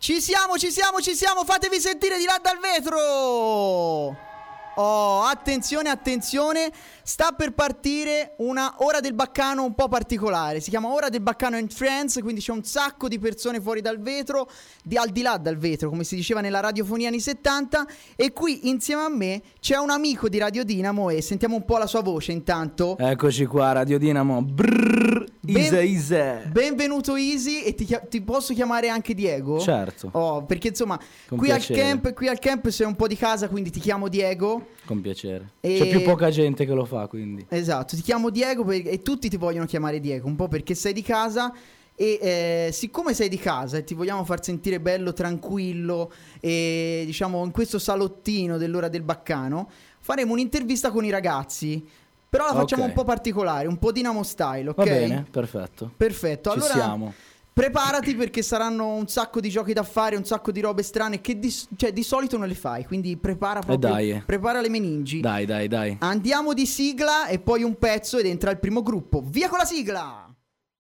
Ci siamo, fatevi sentire di là dal vetro! Oh, attenzione, sta per partire una Ora del Baccano un po' particolare. Si chiama Ora del Baccano and Friends, quindi c'è un sacco di persone fuori dal vetro, al di là dal vetro, come si diceva nella radiofonia anni 70. E qui insieme a me c'è un amico di Radio Dinamo e sentiamo un po' la sua voce intanto. Eccoci qua, Radio Dinamo. Ise. Benvenuto Easy, e ti posso chiamare anche Diego? Certo. Oh, perché insomma Con qui piacere. al camp sei un po' di casa, quindi ti chiamo Diego. Con piacere. E... C'è più poca gente che lo fa, quindi. Esatto, ti chiamo Diego e tutti ti vogliono chiamare Diego, un po' perché sei di casa e siccome sei di casa e ti vogliamo far sentire bello, tranquillo e diciamo in questo salottino dell'Ora del Baccano, faremo un'intervista con i ragazzi, però la facciamo un po' particolare, un po' Dinamo style, ok? Va bene, perfetto. Perfetto, Ci allora siamo. preparati perché saranno un sacco di giochi da fare, un sacco di robe strane che di solito non le fai, quindi prepara proprio, dai. prepara le meningi. Dai. Andiamo di sigla e poi un pezzo ed entra il primo gruppo. Via con la sigla!